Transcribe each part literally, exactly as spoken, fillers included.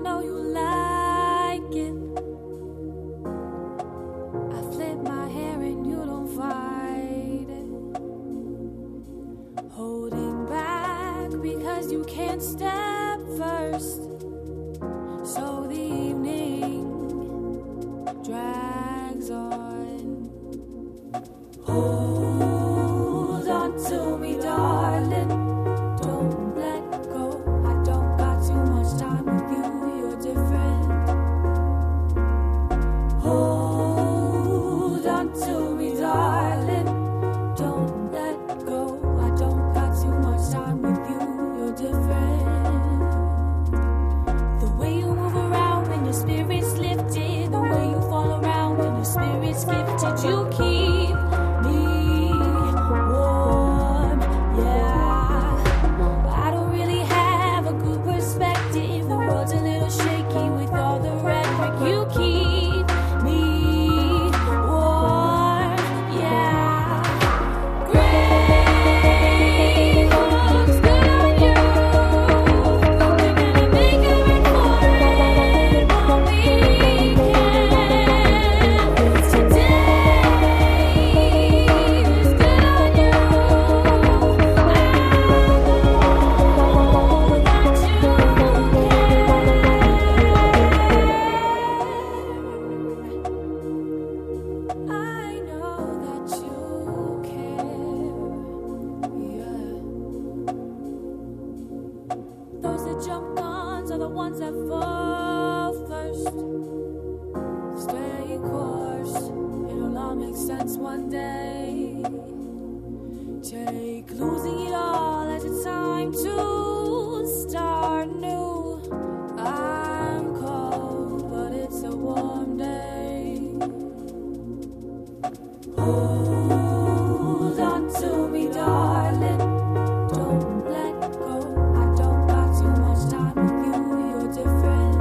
know you like it. I flip my hair and you don't fight it. Holding back because you can't step first. So the evening drags on. Hold on to me, darling. Don't let go. I don't got too much time with you. You're different. Hold on to me, darling. Don't let go. I don't got too much time with you. You're different. The way you move around when your spirit's lifted, the way you fall around when your spirit's gifted, you keep me warm, yeah. I don't really have a good perspective. The world's a little shaky with all the rhetoric. You keep me warm, yeah. Great looks good on you. We're gonna make it work for it when we can. Today is good on you. I know that you care. I know that you care. Yeah. Those that jump guns are the ones that fall first. Stay course, it'll all make sense one day. Take losing it all as a time to start new. I'm cold, but it's a warm day. Hold on to me, darling. Don't let go. I don't got too much time with you. You're different.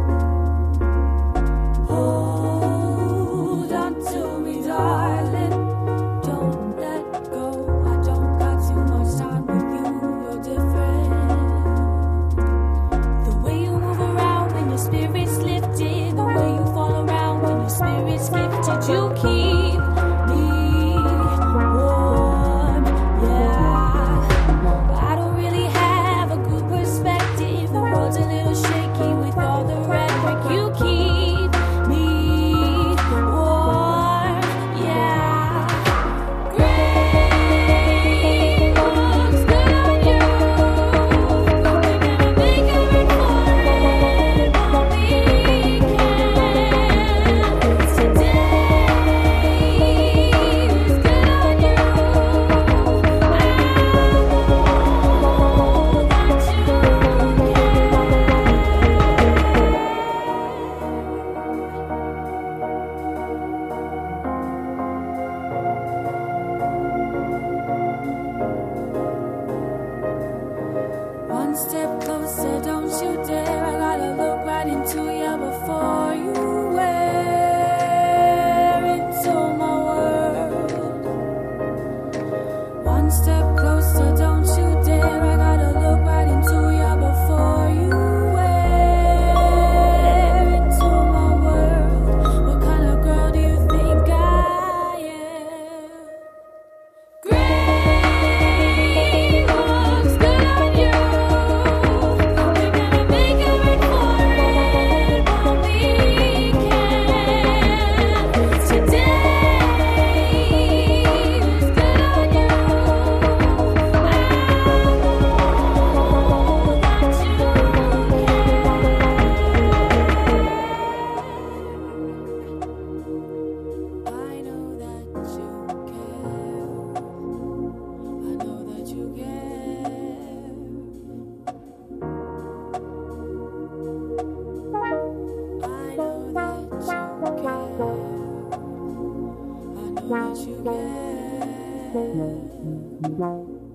Hold on to me, darling. Don't let go. I don't got too much time with you. You're different. The way you move around when your spirit's lifted, the way you fall around when your spirit's gifted, you keep me warm, yeah. I don't really have a good perspective. The world's a little shaky with all the rhetoric. You keep me warm, yeah. Great looks good on you. We're gonna make it work for it when we can. Today is good on you. I know that you care. One step closer, don't you dare. I gotta look right into you before you wear into my world. One step closer, don't you dare. I gotta look right into you before you wear into my world. What kind of girl do you think I am? Great looks good on you. We're gonna make it work for it when we can. Today is good on you. I know that you care. I know that you care. I know that you care. I know that you care. I know that you care.